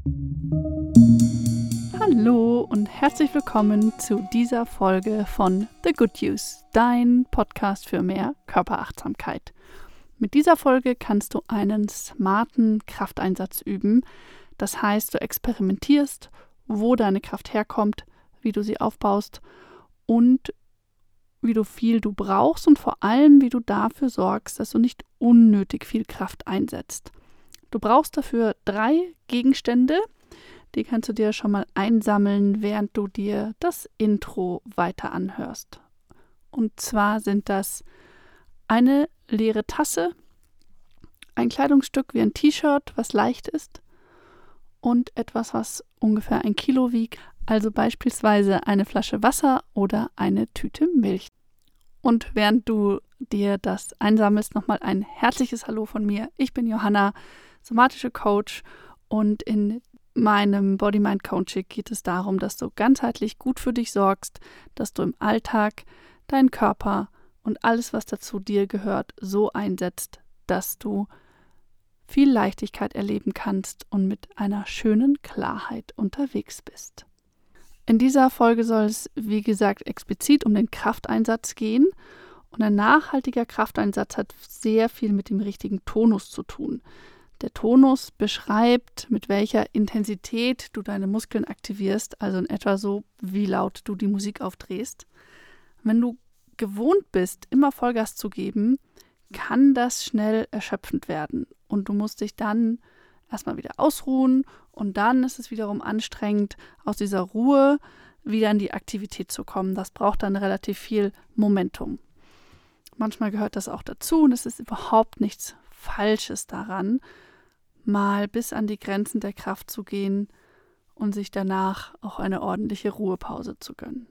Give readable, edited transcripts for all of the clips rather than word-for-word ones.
Hallo und herzlich willkommen zu dieser Folge von The Good Use, dein Podcast für mehr Körperachtsamkeit. Mit dieser Folge kannst du einen smarten Krafteinsatz üben. Das heißt, du experimentierst, wo deine Kraft herkommt, wie du sie aufbaust und wie viel du brauchst und vor allem, wie du dafür sorgst, dass du nicht unnötig viel Kraft einsetzt. Du brauchst dafür 3 Gegenstände. Die kannst du dir schon mal einsammeln, während du dir das Intro weiter anhörst. Und zwar sind das eine leere Tasse, ein Kleidungsstück wie ein T-Shirt, was leicht ist, und etwas, was ungefähr 1 Kilo wiegt, also beispielsweise eine Flasche Wasser oder eine Tüte Milch. Und während du dir das einsammelst, nochmal ein herzliches Hallo von mir. Ich bin Johanna, somatische Coach, und in meinem Body-Mind-Coaching geht es darum, dass du ganzheitlich gut für dich sorgst, dass du im Alltag deinen Körper und alles, was dazu dir gehört, so einsetzt, dass du viel Leichtigkeit erleben kannst und mit einer schönen Klarheit unterwegs bist. In dieser Folge soll es, wie gesagt, explizit um den Krafteinsatz gehen. Und ein nachhaltiger Krafteinsatz hat sehr viel mit dem richtigen Tonus zu tun. Der Tonus beschreibt, mit welcher Intensität du deine Muskeln aktivierst, also in etwa so, wie laut du die Musik aufdrehst. Wenn du gewohnt bist, immer Vollgas zu geben, kann das schnell erschöpfend werden. Und du musst dich dann erstmal wieder ausruhen und dann ist es wiederum anstrengend, aus dieser Ruhe wieder in die Aktivität zu kommen. Das braucht dann relativ viel Momentum. Manchmal gehört das auch dazu und es ist überhaupt nichts Falsches daran, mal bis an die Grenzen der Kraft zu gehen und sich danach auch eine ordentliche Ruhepause zu gönnen.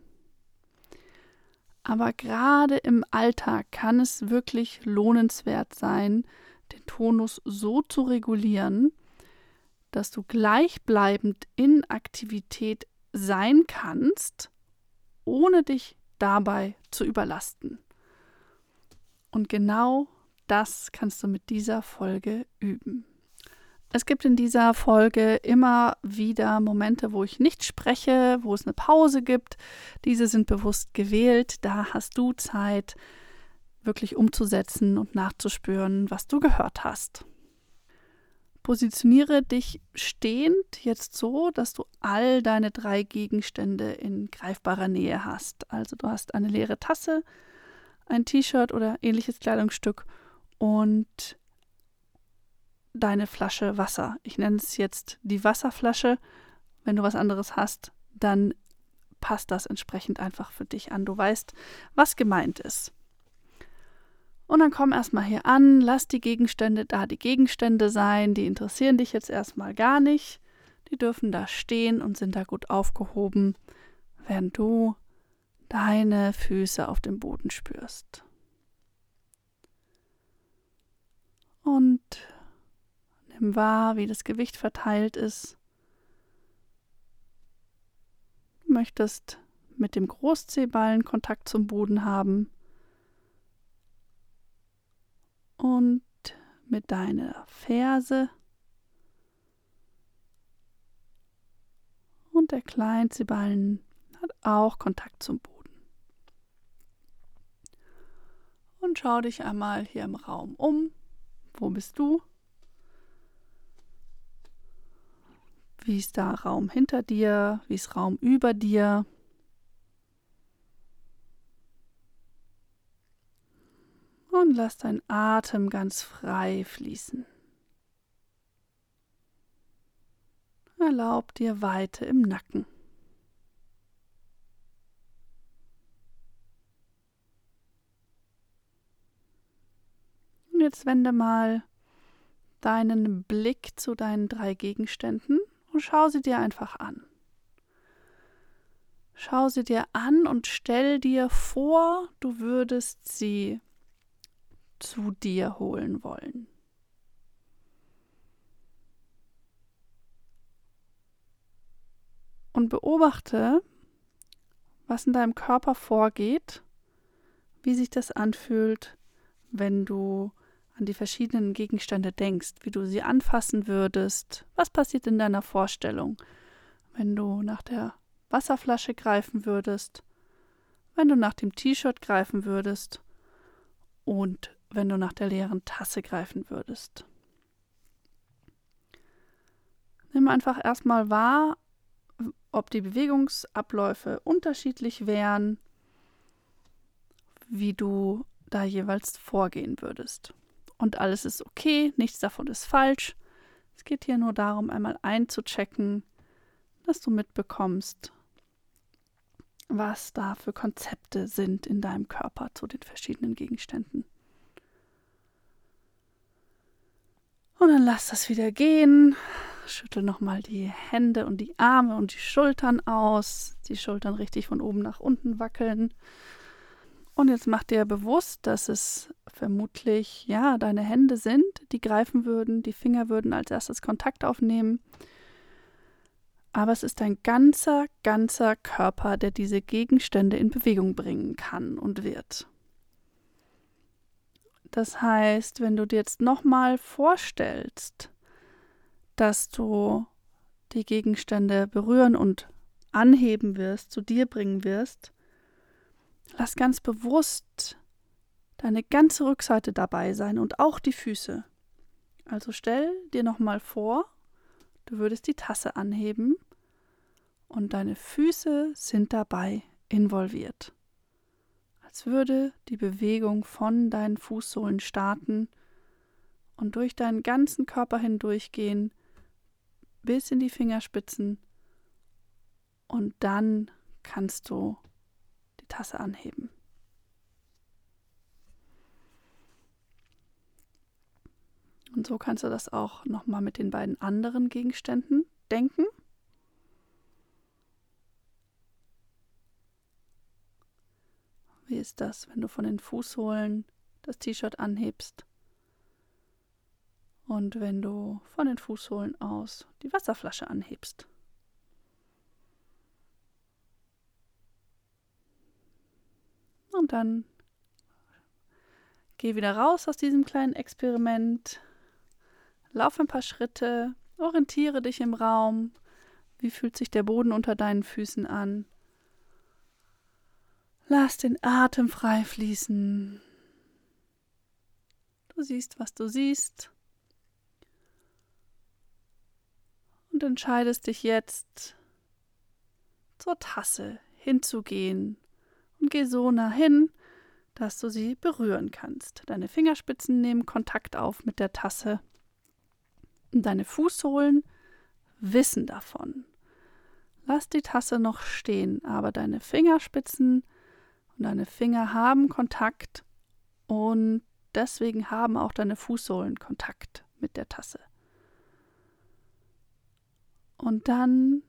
Aber gerade im Alltag kann es wirklich lohnenswert sein, den Tonus so zu regulieren, dass du gleichbleibend in Aktivität sein kannst, ohne dich dabei zu überlasten. Und genau das kannst du mit dieser Folge üben. Es gibt in dieser Folge immer wieder Momente, wo ich nicht spreche, wo es eine Pause gibt. Diese sind bewusst gewählt. Da hast du Zeit, wirklich umzusetzen und nachzuspüren, was du gehört hast. Positioniere dich stehend jetzt so, dass du all deine 3 Gegenstände in greifbarer Nähe hast. Also du hast eine leere Tasse, ein T-Shirt oder ähnliches Kleidungsstück und deine Flasche Wasser. Ich nenne es jetzt die Wasserflasche. Wenn du was anderes hast, dann passt das entsprechend einfach für dich an. Du weißt, was gemeint ist. Und dann komm erstmal hier an, lass die Gegenstände da die Gegenstände sein. Die interessieren dich jetzt erstmal gar nicht. Die dürfen da stehen und sind da gut aufgehoben, während du deine Füße auf dem Boden spürst. Und nimm wahr, wie das Gewicht verteilt ist. Du möchtest mit dem Großzehballen Kontakt zum Boden haben und mit deiner Ferse und der Kleinzehballen hat auch Kontakt zum Boden. Und schau dich einmal hier im Raum um. Wo bist du? Wie ist da Raum hinter dir? Wie ist Raum über dir? Und lass deinen Atem ganz frei fließen. Erlaub dir Weite im Nacken. Und jetzt wende mal deinen Blick zu deinen 3 Gegenständen und schau sie dir einfach an. Schau sie dir an und stell dir vor, du würdest sie zu dir holen wollen. Und beobachte, was in deinem Körper vorgeht, wie sich das anfühlt, wenn du an die verschiedenen Gegenstände denkst, wie du sie anfassen würdest, was passiert in deiner Vorstellung, wenn du nach der Wasserflasche greifen würdest, wenn du nach dem T-Shirt greifen würdest und wenn du nach der leeren Tasse greifen würdest. Nimm einfach erstmal wahr, ob die Bewegungsabläufe unterschiedlich wären, wie du da jeweils vorgehen würdest. Und alles ist okay, nichts davon ist falsch. Es geht hier nur darum, einmal einzuchecken, dass du mitbekommst, was da für Konzepte sind in deinem Körper zu den verschiedenen Gegenständen. Und dann lass das wieder gehen. Schüttel nochmal die Hände und die Arme und die Schultern aus. Die Schultern richtig von oben nach unten wackeln. Und jetzt mach dir bewusst, dass es vermutlich, deine Hände sind, die greifen würden, die Finger würden als erstes Kontakt aufnehmen. Aber es ist dein ganzer Körper, der diese Gegenstände in Bewegung bringen kann und wird. Das heißt, wenn du dir jetzt nochmal vorstellst, dass du die Gegenstände berühren und anheben wirst, zu dir bringen wirst, lass ganz bewusst deine ganze Rückseite dabei sein und auch die Füße. Also stell dir nochmal vor, du würdest die Tasse anheben und deine Füße sind dabei involviert. Als würde die Bewegung von deinen Fußsohlen starten und durch deinen ganzen Körper hindurchgehen, bis in die Fingerspitzen und dann kannst du die Tasse anheben. Und so kannst du das auch nochmal mit den beiden anderen Gegenständen denken. Wie ist das, wenn du von den Fußsohlen das T-Shirt anhebst und wenn du von den Fußsohlen aus die Wasserflasche anhebst? Und dann geh wieder raus aus diesem kleinen Experiment, lauf ein paar Schritte, orientiere dich im Raum. Wie fühlt sich der Boden unter deinen Füßen an? Lass den Atem frei fließen. Du siehst, was du siehst. Und entscheidest dich jetzt, zur Tasse hinzugehen. Und geh so nah hin, dass du sie berühren kannst. Deine Fingerspitzen nehmen Kontakt auf mit der Tasse. Und deine Fußsohlen wissen davon. Lass die Tasse noch stehen, aber deine Fingerspitzen und deine Finger haben Kontakt und deswegen haben auch deine Fußsohlen Kontakt mit der Tasse. Und dann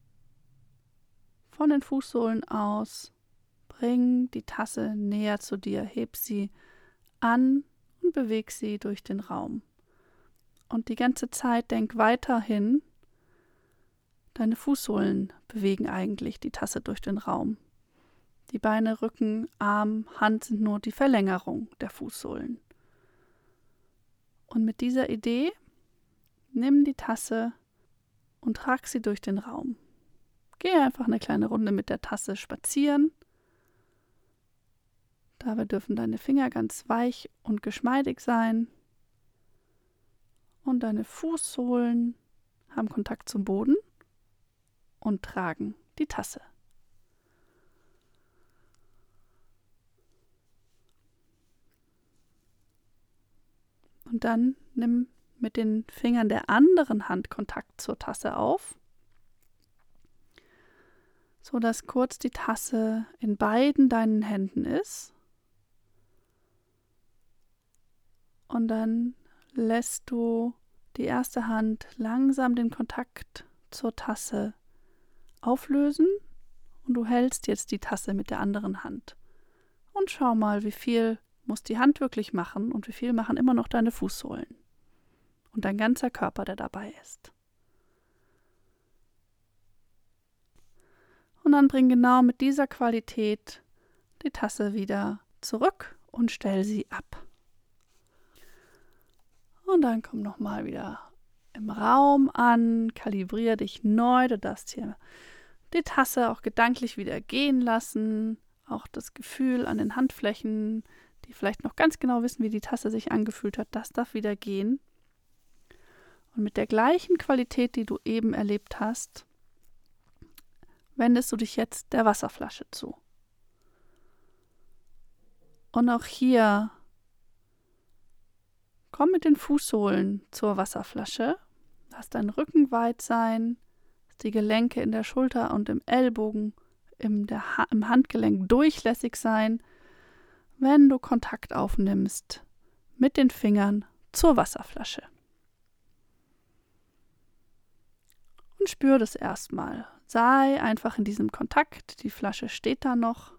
von den Fußsohlen aus bring die Tasse näher zu dir, heb sie an und beweg sie durch den Raum. Und die ganze Zeit denk weiterhin, deine Fußsohlen bewegen eigentlich die Tasse durch den Raum. Die Beine, Rücken, Arm, Hand sind nur die Verlängerung der Fußsohlen. Und mit dieser Idee nimm die Tasse und trag sie durch den Raum. Geh einfach eine kleine Runde mit der Tasse spazieren. Dabei dürfen deine Finger ganz weich und geschmeidig sein. Und deine Fußsohlen haben Kontakt zum Boden und tragen die Tasse. Und dann nimm mit den Fingern der anderen Hand Kontakt zur Tasse auf, sodass kurz die Tasse in beiden deinen Händen ist. Und dann lässt du die erste Hand langsam den Kontakt zur Tasse auflösen und du hältst jetzt die Tasse mit der anderen Hand. Und schau mal, wie viel muss die Hand wirklich machen und wie viel machen immer noch deine Fußsohlen und dein ganzer Körper, der dabei ist. Und dann bring genau mit dieser Qualität die Tasse wieder zurück und stell sie ab. Und dann komm nochmal wieder im Raum an, kalibriere dich neu. Du darfst hier die Tasse auch gedanklich wieder gehen lassen. Auch das Gefühl an den Handflächen, die vielleicht noch ganz genau wissen, wie die Tasse sich angefühlt hat, das darf wieder gehen. Und mit der gleichen Qualität, die du eben erlebt hast, wendest du dich jetzt der Wasserflasche zu. Und auch hier komm mit den Fußsohlen zur Wasserflasche. Lass dein Rücken weit sein, lass die Gelenke in der Schulter und im Ellbogen, im Handgelenk durchlässig sein, wenn du Kontakt aufnimmst mit den Fingern zur Wasserflasche. Und spür das erstmal. Sei einfach in diesem Kontakt. Die Flasche steht da noch.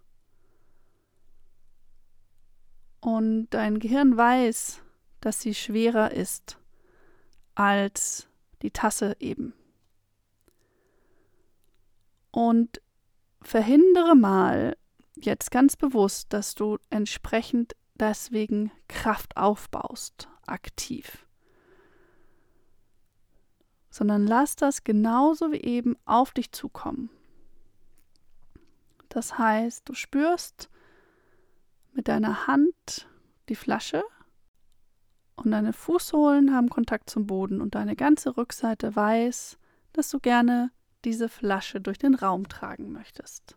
Und dein Gehirn weiß, dass sie schwerer ist als die Tasse eben. Und verhindere mal jetzt ganz bewusst, dass du entsprechend deswegen Kraft aufbaust, aktiv. Sondern lass das genauso wie eben auf dich zukommen. Das heißt, du spürst mit deiner Hand die Flasche und deine Fußsohlen haben Kontakt zum Boden und deine ganze Rückseite weiß, dass du gerne diese Flasche durch den Raum tragen möchtest.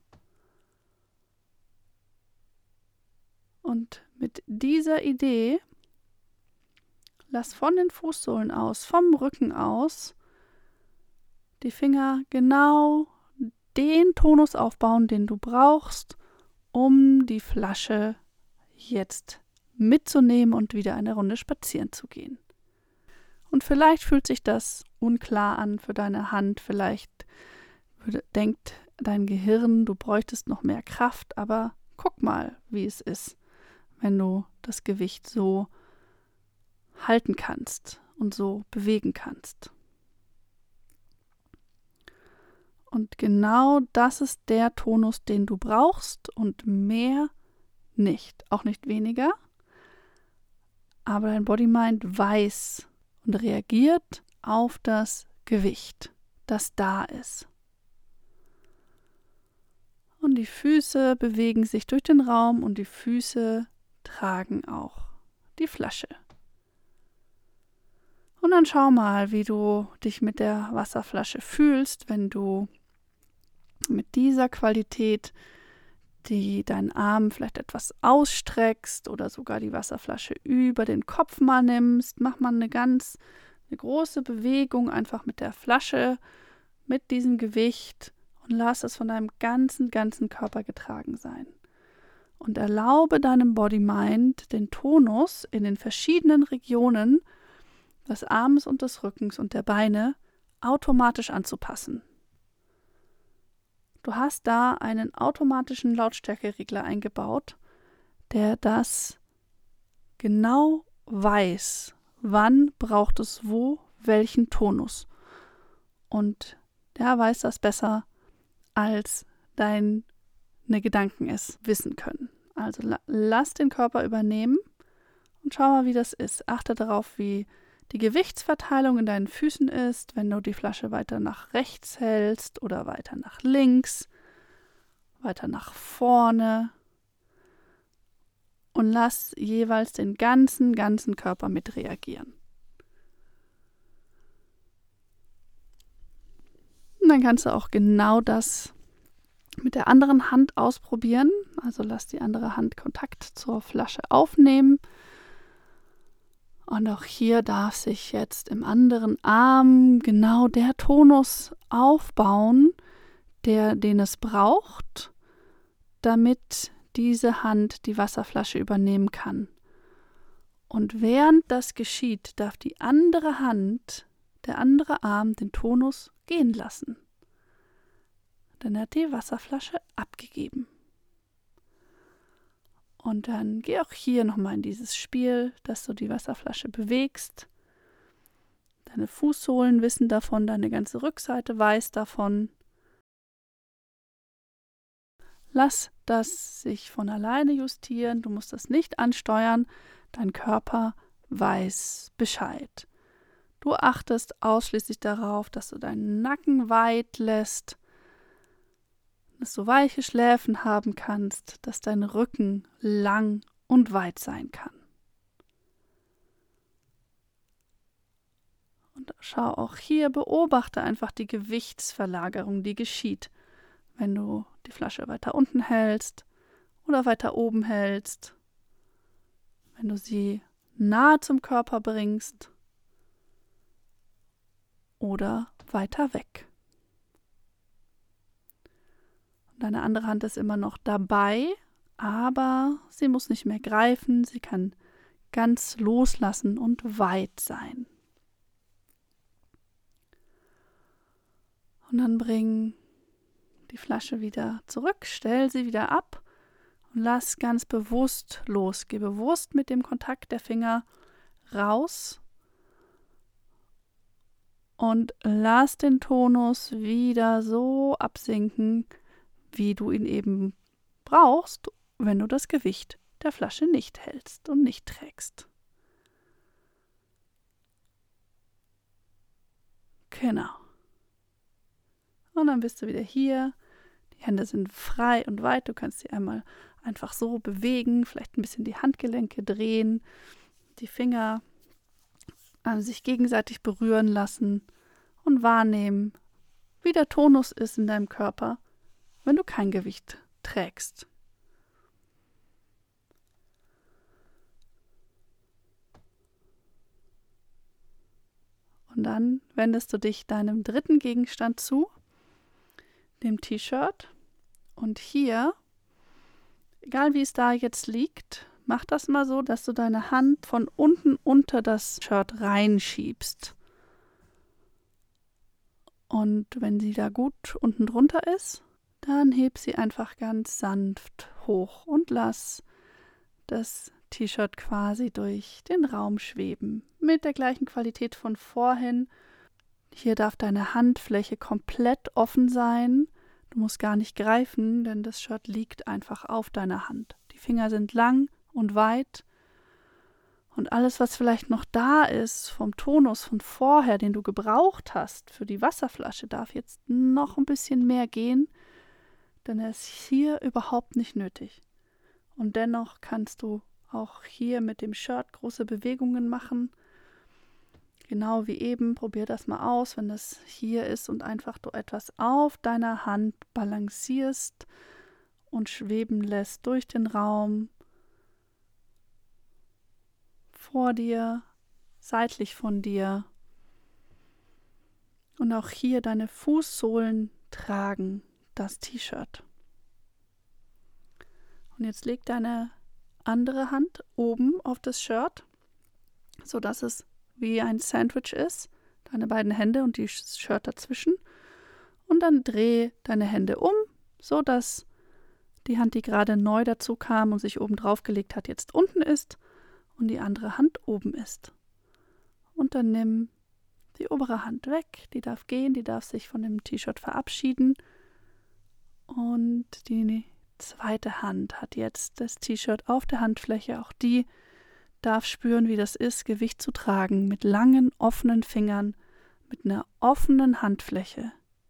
Und mit dieser Idee lass von den Fußsohlen aus, vom Rücken aus, die Finger genau den Tonus aufbauen, den du brauchst, um die Flasche jetzt mitzunehmen und wieder eine Runde spazieren zu gehen. Und vielleicht fühlt sich das unklar an für deine Hand, vielleicht denkt dein Gehirn, du bräuchtest noch mehr Kraft, aber guck mal, wie es ist, wenn du das Gewicht so halten kannst und so bewegen kannst. Und genau das ist der Tonus, den du brauchst und mehr nicht, auch nicht weniger. Aber dein Body-Mind weiß und reagiert auf das Gewicht, das da ist. Und die Füße bewegen sich durch den Raum und die Füße tragen auch die Flasche. Und dann schau mal, wie du dich mit der Wasserflasche fühlst, wenn du mit dieser Qualität deinen Arm vielleicht etwas ausstreckst oder sogar die Wasserflasche über den Kopf mal nimmst. Mach mal eine große Bewegung einfach mit der Flasche, mit diesem Gewicht und lass es von deinem ganzen Körper getragen sein. Und erlaube deinem Body-Mind den Tonus in den verschiedenen Regionen des Arms und des Rückens und der Beine automatisch anzupassen. Du hast da einen automatischen Lautstärkeregler eingebaut, der das genau weiß, wann braucht es wo, welchen Tonus. Und der weiß das besser, als deine Gedanken es wissen können. Also lass den Körper übernehmen und schau mal, wie das ist. Achte darauf, wie die Gewichtsverteilung in deinen Füßen ist, wenn du die Flasche weiter nach rechts hältst oder weiter nach links, weiter nach vorne und lass jeweils den ganzen Körper mit reagieren. Und dann kannst du auch genau das mit der anderen Hand ausprobieren. Also lass die andere Hand Kontakt zur Flasche aufnehmen. Und auch hier darf sich jetzt im anderen Arm genau der Tonus aufbauen, den es braucht, damit diese Hand die Wasserflasche übernehmen kann. Und während das geschieht, darf die andere Hand, der andere Arm, den Tonus gehen lassen. Dann hat die Wasserflasche abgegeben. Und dann geh auch hier nochmal in dieses Spiel, dass du die Wasserflasche bewegst. Deine Fußsohlen wissen davon, deine ganze Rückseite weiß davon. Lass das sich von alleine justieren, du musst das nicht ansteuern. Dein Körper weiß Bescheid. Du achtest ausschließlich darauf, dass du deinen Nacken weit lässt, dass du weiche Schläfen haben kannst, dass dein Rücken lang und weit sein kann. Und schau auch hier, beobachte einfach die Gewichtsverlagerung, die geschieht, wenn du die Flasche weiter unten hältst oder weiter oben hältst, wenn du sie nahe zum Körper bringst oder weiter weg. Und deine andere Hand ist immer noch dabei, aber sie muss nicht mehr greifen, sie kann ganz loslassen und weit sein. Und dann bring die Flasche wieder zurück, stell sie wieder ab und lass ganz bewusst los. Geh bewusst mit dem Kontakt der Finger raus und lass den Tonus wieder so absinken, wie du ihn eben brauchst, wenn du das Gewicht der Flasche nicht hältst und nicht trägst. Genau. Und dann bist du wieder hier. Die Hände sind frei und weit. Du kannst sie einmal einfach so bewegen, vielleicht ein bisschen die Handgelenke drehen, die Finger sich gegenseitig berühren lassen und wahrnehmen, wie der Tonus ist in deinem Körper, wenn du kein Gewicht trägst. Und dann wendest du dich deinem dritten Gegenstand zu, dem T-Shirt. Und hier, egal wie es da jetzt liegt, mach das mal so, dass du deine Hand von unten unter das Shirt reinschiebst. Und wenn sie da gut unten drunter ist, dann heb sie einfach ganz sanft hoch und lass das T-Shirt quasi durch den Raum schweben. Mit der gleichen Qualität von vorhin. Hier darf deine Handfläche komplett offen sein. Du musst gar nicht greifen, denn das Shirt liegt einfach auf deiner Hand. Die Finger sind lang und weit. Und alles, was vielleicht noch da ist vom Tonus von vorher, den du gebraucht hast für die Wasserflasche, darf jetzt noch ein bisschen mehr gehen, denn er ist hier überhaupt nicht nötig. Und dennoch kannst du auch hier mit dem Shirt große Bewegungen machen. Genau wie eben, probier das mal aus, wenn das hier ist und einfach du etwas auf deiner Hand balancierst und schweben lässt durch den Raum, vor dir, seitlich von dir. Und auch hier deine Fußsohlen tragen das T-Shirt. Und jetzt leg deine andere Hand oben auf das Shirt, sodass es wie ein Sandwich ist, deine beiden Hände und die Shirt dazwischen. Und dann dreh deine Hände um, sodass die Hand, die gerade neu dazu kam und sich oben drauf gelegt hat, jetzt unten ist und die andere Hand oben ist. Und dann nimm die obere Hand weg, die darf gehen, die darf sich von dem T-Shirt verabschieden. Und die zweite Hand hat jetzt das T-Shirt auf der Handfläche, auch die darf spüren, wie das ist, Gewicht zu tragen, mit langen, offenen Fingern, mit einer offenen Handfläche.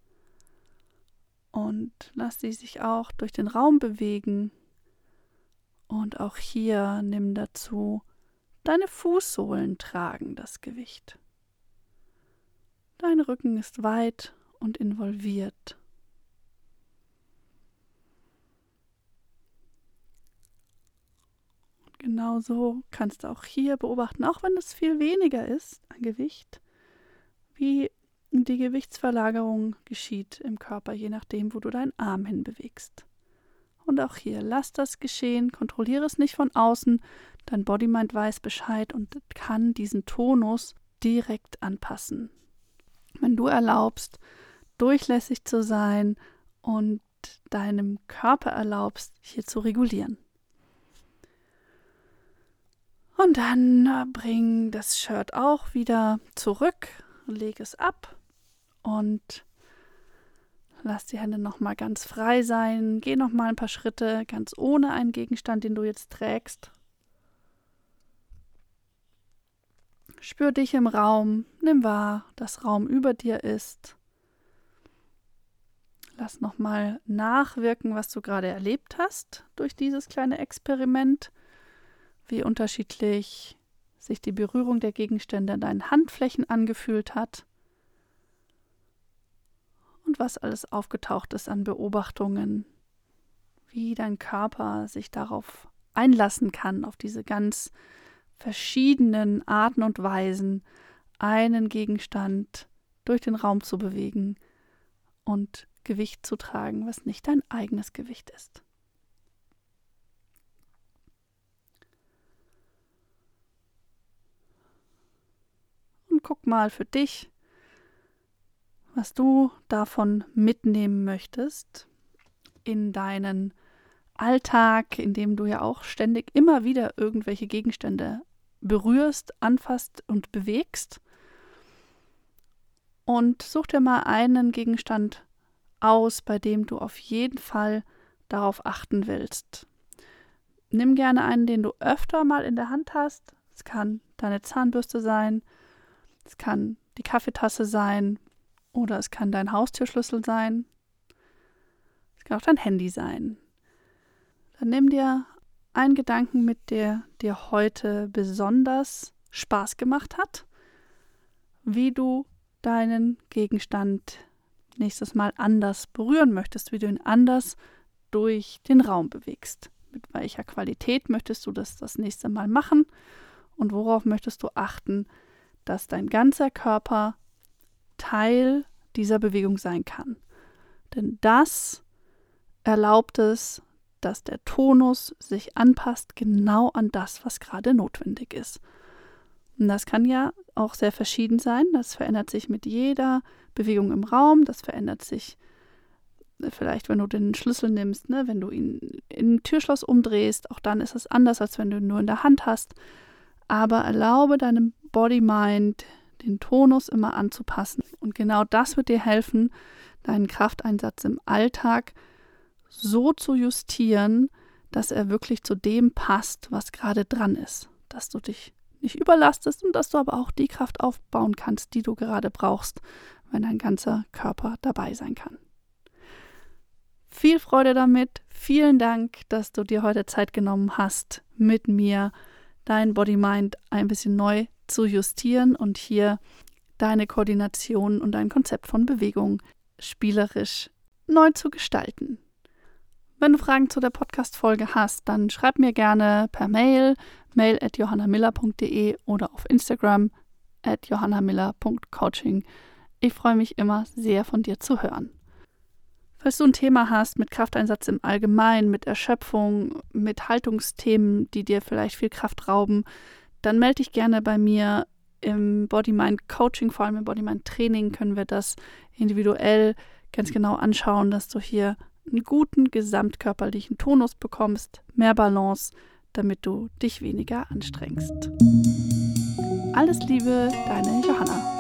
Und lass sie sich auch durch den Raum bewegen. Und auch hier nimm dazu, deine Fußsohlen tragen das Gewicht. Dein Rücken ist weit und involviert. Genauso kannst du auch hier beobachten, auch wenn es viel weniger ist an Gewicht, wie die Gewichtsverlagerung geschieht im Körper, je nachdem, wo du deinen Arm hinbewegst. Und auch hier, lass das geschehen, kontrolliere es nicht von außen, dein Bodymind weiß Bescheid und kann diesen Tonus direkt anpassen. Wenn du erlaubst, durchlässig zu sein und deinem Körper erlaubst, hier zu regulieren. Und dann bring das Shirt auch wieder zurück, leg es ab und lass die Hände nochmal ganz frei sein. Geh nochmal ein paar Schritte, ganz ohne einen Gegenstand, den du jetzt trägst. Spür dich im Raum, nimm wahr, dass Raum über dir ist. Lass nochmal nachwirken, was du gerade erlebt hast durch dieses kleine Experiment, wie unterschiedlich sich die Berührung der Gegenstände an deinen Handflächen angefühlt hat und was alles aufgetaucht ist an Beobachtungen, wie dein Körper sich darauf einlassen kann, auf diese ganz verschiedenen Arten und Weisen, einen Gegenstand durch den Raum zu bewegen und Gewicht zu tragen, was nicht dein eigenes Gewicht ist. Und guck mal für dich, was du davon mitnehmen möchtest in deinen Alltag, in dem du ja auch ständig immer wieder irgendwelche Gegenstände berührst, anfasst und bewegst. Und such dir mal einen Gegenstand aus, bei dem du auf jeden Fall darauf achten willst. Nimm gerne einen, den du öfter mal in der Hand hast. Es kann deine Zahnbürste sein, es kann die Kaffeetasse sein oder es kann dein Haustürschlüssel sein. Es kann auch dein Handy sein. Dann nimm dir einen Gedanken mit, der dir heute besonders Spaß gemacht hat, wie du deinen Gegenstand nächstes Mal anders berühren möchtest, wie du ihn anders durch den Raum bewegst. Mit welcher Qualität möchtest du das nächste Mal machen und worauf möchtest du achten, dass dein ganzer Körper Teil dieser Bewegung sein kann. Denn das erlaubt es, dass der Tonus sich anpasst genau an das, was gerade notwendig ist. Und das kann ja auch sehr verschieden sein. Das verändert sich mit jeder Bewegung im Raum. Das verändert sich vielleicht, wenn du den Schlüssel nimmst, ne? Wenn du ihn in ein Türschloss umdrehst. Auch dann ist es anders, als wenn du ihn nur in der Hand hast. Aber erlaube deinem Body-Mind, den Tonus immer anzupassen. Und genau das wird dir helfen, deinen Krafteinsatz im Alltag so zu justieren, dass er wirklich zu dem passt, was gerade dran ist. Dass du dich nicht überlastest und dass du aber auch die Kraft aufbauen kannst, die du gerade brauchst, wenn dein ganzer Körper dabei sein kann. Viel Freude damit. Vielen Dank, dass du dir heute Zeit genommen hast, mit mir dein Body-Mind ein bisschen neu zu justieren und hier deine Koordination und dein Konzept von Bewegung spielerisch neu zu gestalten. Wenn du Fragen zu der Podcast-Folge hast, dann schreib mir gerne per mail@johannamiller.de oder auf Instagram @johannamiller.coaching. Ich freue mich immer sehr, von dir zu hören. Falls du ein Thema hast mit Krafteinsatz im Allgemeinen, mit Erschöpfung, mit Haltungsthemen, die dir vielleicht viel Kraft rauben, dann melde dich gerne bei mir im Body-Mind-Coaching, vor allem im Body-Mind-Training können wir das individuell ganz genau anschauen, dass du hier einen guten gesamtkörperlichen Tonus bekommst, mehr Balance, damit du dich weniger anstrengst. Alles Liebe, deine Johanna.